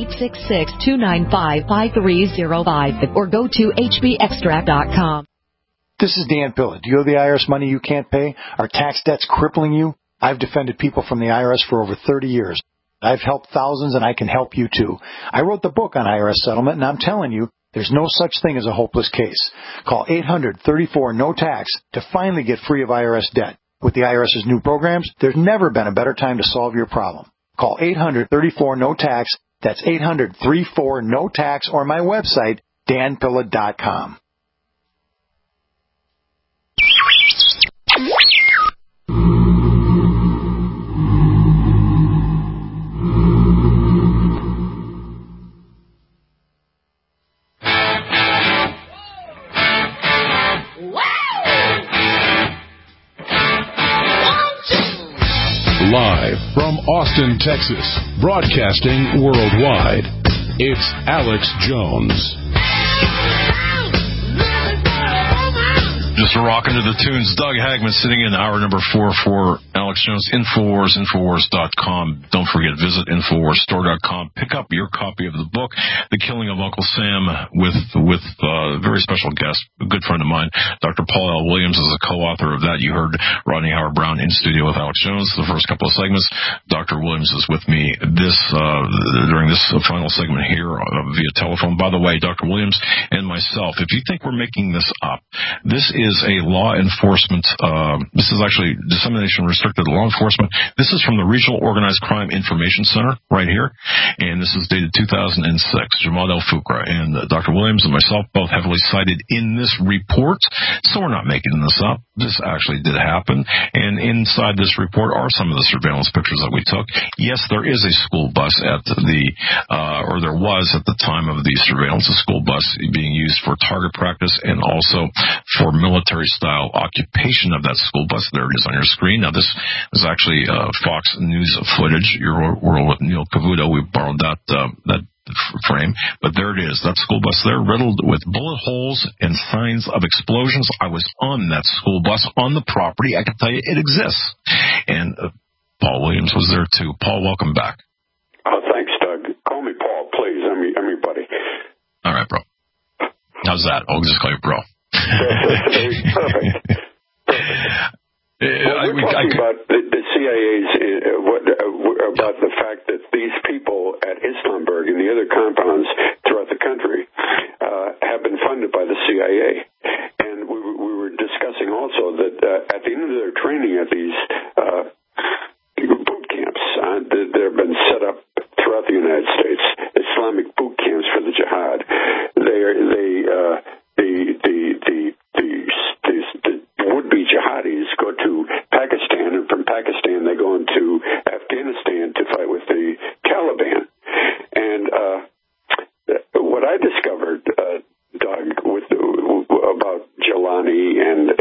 1-866-295-5305 or go to hbextract.com. This is Dan Pilla. Do you owe the IRS money you can't pay? Are tax debts crippling you? I've defended people from the IRS for over 30 years. I've helped thousands, and I can help you too. I wrote the book on IRS settlement, and I'm telling you, there's no such thing as a hopeless case. Call 800-34-NO-TAX to finally get free of IRS debt. With the IRS's new programs, there's never been a better time to solve your problem. Call 800-34-NO-TAX. That's 800-34-NO-TAX, or my website, danpilla.com. Live from Austin, Texas, broadcasting worldwide, it's Alex Jones. Just rocking to the tunes. Doug Hagman sitting in hour number 4 for Alex Jones. Infowars, Infowars.com. Don't forget, visit InfoWarsStore.com. Pick up your copy of the book, The Killing of Uncle Sam, with a very special guest, a good friend of mine. Dr. Paul L. Williams is a co-author of that. You heard Rodney Howard Brown in studio with Alex Jones the first couple of segments. Dr. Williams is with me during this final segment here via telephone. By the way, Dr. Williams and myself, if you think we're making this up, this is a law enforcement, this is actually dissemination restricted to the law enforcement. This is from the Regional Organized Crime Information Center right here, and this is dated 2006. Jamaal El-Fukra and Dr. Williams and myself both heavily cited in this report, so we're not making this up. This actually did happen, and inside this report are some of the surveillance pictures that we took. Yes, there is a school bus at or there was at the time of the surveillance, a school bus being used for target practice and also for military-style occupation of that school bus. There it is on your screen. Now, this is actually Fox News footage. Your World with Neil Cavuto. We borrowed that frame, but there it is. That school bus there, riddled with bullet holes and signs of explosions. I was on that school bus on the property. I can tell you it exists. And Paul Williams was there too. Paul, welcome back. Oh, thanks, Doug. Call me Paul, please. I'm your buddy. All right, bro. How's that? I'll just call you bro. Perfect. Well, we're talking about the CIA's, about the fact that these people at Islamberg and the other compounds throughout the country have been funded by the CIA. And we were discussing also that at the end of their training at these boot camps that have been set up throughout the United States, Islamic boot camps for the jihad, the would-be jihadis go to Pakistan, and from Pakistan they go into Afghanistan to fight with the Taliban. And what I discovered, Doug, about Jelani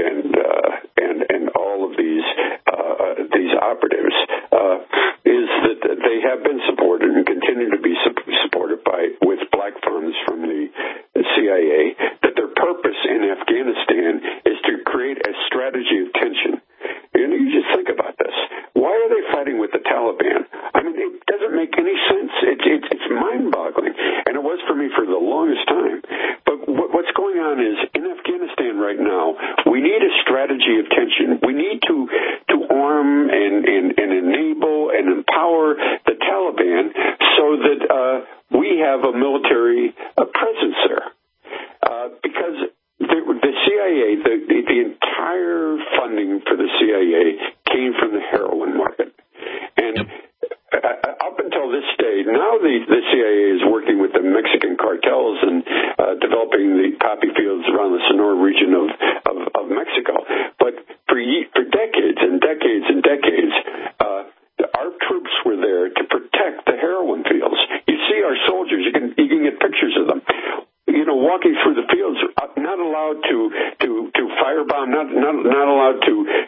and all of these operatives is that they have been supported and continue to be supported with black funds from the CIA. That their purpose in Afghanistan is to create a strategy of tension. And you just think about this. Why are they fighting with the Taliban? I mean, it doesn't make any sense. It's mind-boggling, and it was for me for the longest time. But what's going on is in Afghanistan right now, we need a strategy of tension. We need to arm and enable and empower the Taliban so that we have a military presence there. Because the CIA, the entire funding for the CIA came from the heroin market. And up until this day, now the CIA is working with the Mexican cartels and developing the poppy fields around the Sonora region of Mexico. But for decades and decades and decades, our troops were there to protect the heroin fields. You see our soldiers, you can get pictures of them, walking through the fields, not allowed to firebomb, not allowed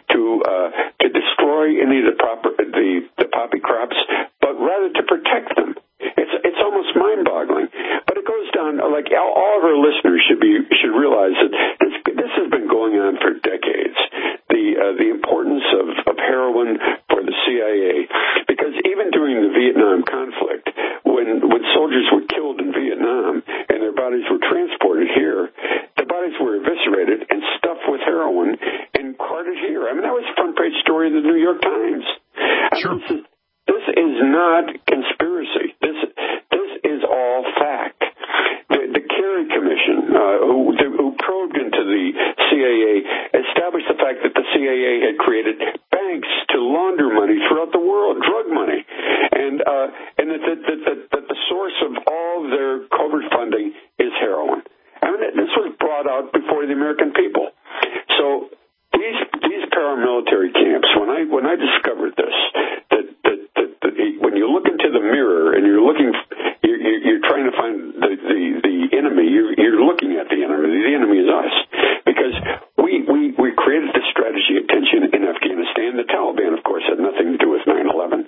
to destroy any of the poppy crops, but rather to protect them. It's almost mind-boggling. But it goes down, like all of our listeners should realize that this has been going on for decades. The importance of heroin for the CIA, because even during the Vietnam conflict, when soldiers were killed in Vietnam and their bodies were transported here, the bodies were eviscerated and stuffed with heroin and carted here. I mean, that was a front-page story of the New York Times. Sure. This is not conspiracy. This is all fact. The Kerry Commission, who probed into the CIA, established the fact that the CIA had created banks to launder money throughout the world, drug money, and that the source of all their covert funding is heroin. I mean, this was brought out before the American people. So these paramilitary camps, when I discovered this, that when you look into the mirror and you're trying to find the enemy, you're looking at the enemy. The enemy is us, because we created this strategy of tension in Afghanistan. The Taliban, of course, had nothing to do with 9/11.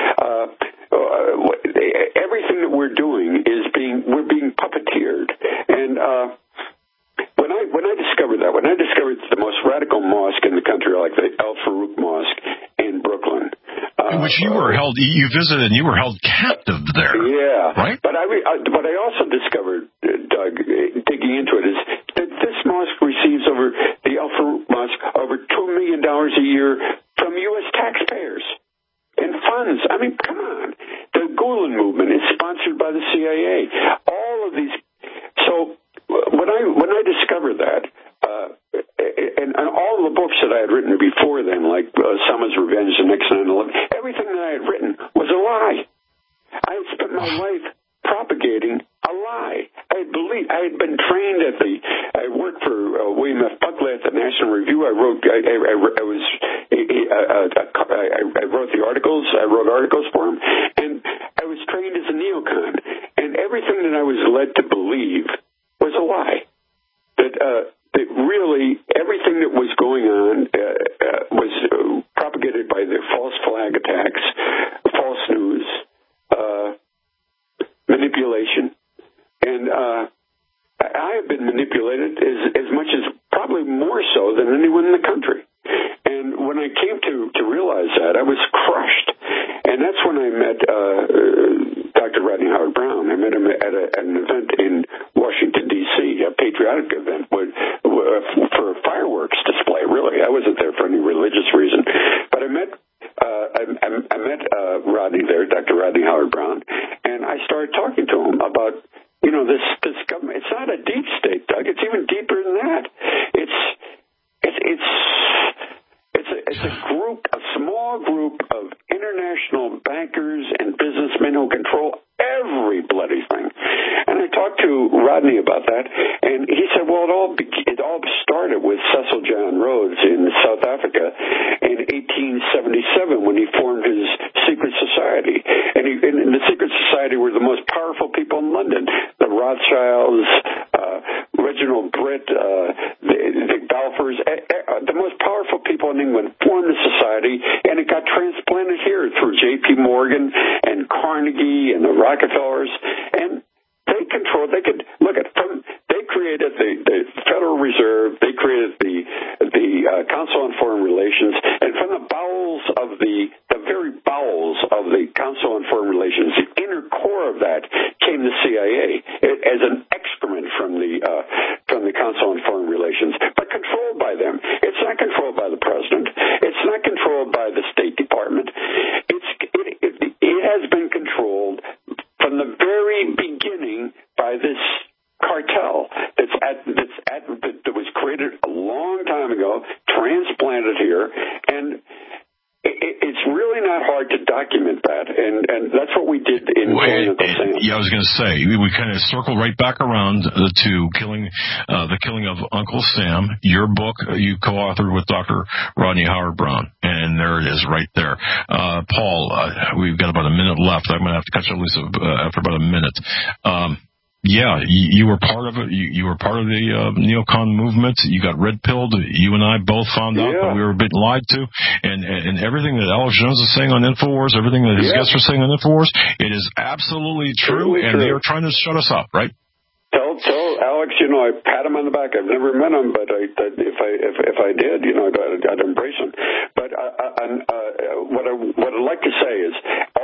Everything that we're doing we're being puppeteered. And when I discovered that, when I discovered the most radical mosque in the country, like the Al Farouk Mosque in Brooklyn, which you visited and you were held captive there. Yeah, right. But what I also discovered, Doug, digging into it, is that this mosque receives the Al Farouk Mosque over $2 million a year from U.S. taxpayers and funds. I mean, come on. The Gulen movement is sponsored by the CIA. All of these. So when I discovered that, and all the books that I had written before then, like Summer's Revenge, The Next 9/11, everything that I had written was a lie. I had spent my life propagating a lie. I had been trained I worked for William F. Buckley at the National Review. I wrote the articles. I wrote articles for him, and I was trained as a neocon. And everything that I was led to believe was a lie. That really everything that was going on was propagated by the false flag attacks, false news, manipulation. And I have been manipulated as much as probably more so than anyone in the country. And when I came to realize that, I was crushed. And that's when I met Dr. Rodney Howard Brown. I met him at an event in Washington, D.C., a patriotic event for a fireworks display, really. I wasn't there for any religious reason. But I met Rodney there, Dr. Rodney Howard Brown, and I started talking to him about, this government. It's not a deep state, Doug. It's even deeper than that. It's a group, a small group of international bankers and businessmen who control every bloody thing. And I talked to Rodney about that, and he said, well, it all started with Cecil John Rhodes in South Africa in 1877 when he formed his secret society. And the secret society were the most powerful people in London, the Rothschilds, Reginald Britt, the Balfours, the most powerful people in England formed the society, and it got transplanted here through J.P. Morgan and Carnegie and the Rockefellers, and they created the Federal Reserve, they created the Council on Foreign Relations, and from the very bowels of the Council on Foreign Relations, the inner core of that came the CIA as an excrement from the Council on Foreign Relations, but controlled by them. It's not controlled by the president. It's not controlled by the State Department. It has been controlled from the very beginning by this cartel that was created a long time ago, transplanted here, and it's really not hard to document that, and that's what we did in Uncle Sam. Yeah, I was going to say, we kind of circled right back around to the killing of Uncle Sam, your book you co-authored with Dr. Rodney Howard Brown, and there it is right there. Paul, we've got about a minute left. I'm going to have to cut you loose after about a minute. Yeah, you were part of it. You were part of the neocon movement. You got red-pilled. You and I both found out that we were a bit lied to. And everything that Alex Jones is saying on InfoWars, everything that his guests are saying on InfoWars, it is absolutely true, and they are trying to shut us up, right? Tell Alex, I pat him on the back. I've never met him, but if I did, I'd embrace him. But what I'd like to say is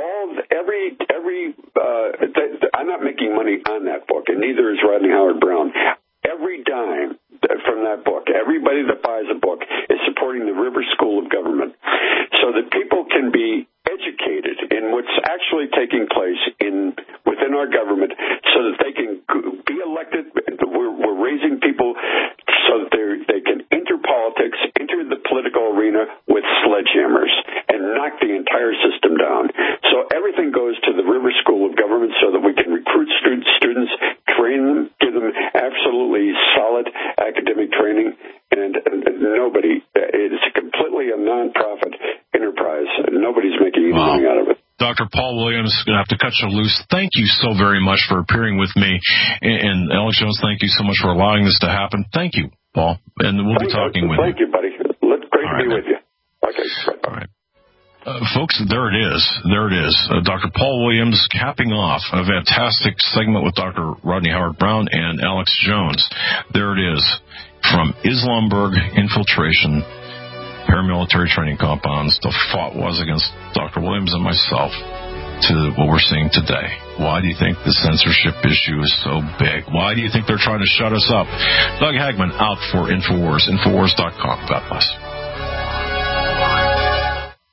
I'm not making money on that book, and neither is Rodney Howard Brown. Every dime from that book, everybody that buys a book is supporting the Rivers School of Government, so that people can be educated in what's actually taking place within our government, so that they can be elected. We're raising people so that they can enter politics, enter the political arena with sledgehammers, and knock the entire system down. So everything goes to the Rivers School of Government so that we can recruit students, train them, give them absolutely solid academic training, and nobody. It's completely a non-profit enterprise. Nobody's making any money out of it. Dr. Paul Williams, going to have to cut you loose. Thank you so very much for appearing with me. And Alex Jones, thank you so much for allowing this to happen. Thank you, Paul. And we'll be talking with you. Thank you, buddy. Great to be with you. Okay. All right. Folks, there it is. Dr. Paul Williams capping off a fantastic segment with Dr. Rodney Howard Brown and Alex Jones. There it is. From Islamberg infiltration, paramilitary training compounds, the fought was against Dr. Williams and myself, to what we're seeing today. Why do you think the censorship issue is so big? Why do you think they're trying to shut us up? Doug Hagman out for InfoWars, Infowars.com. God bless.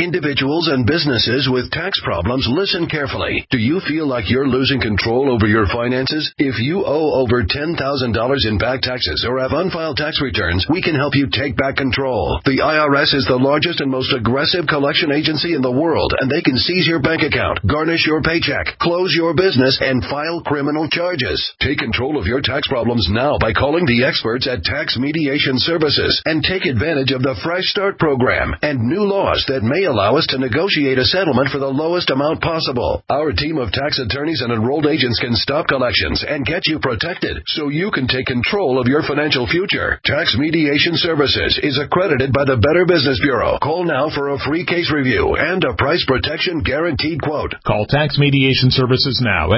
Individuals and businesses with tax problems, listen carefully. Do you feel like you're losing control over your finances? If you owe over $10,000 in back taxes or have unfiled tax returns, we can help you take back control. The IRS is the largest and most aggressive collection agency in the world, and they can seize your bank account, garnish your paycheck, close your business, and file criminal charges. Take control of your tax problems now by calling the experts at Tax Mediation Services and take advantage of the Fresh Start program and new laws that may allow us to negotiate a settlement for the lowest amount possible. Our team of tax attorneys and enrolled agents can stop collections and get you protected so you can take control of your financial future. Tax Mediation Services is accredited by the Better Business Bureau. Call now for a free case review and a price protection guaranteed quote. Call Tax Mediation Services now at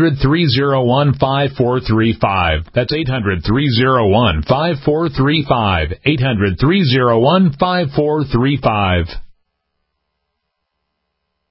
800-301-5435. That's 800-301-5435. 800-301-5435.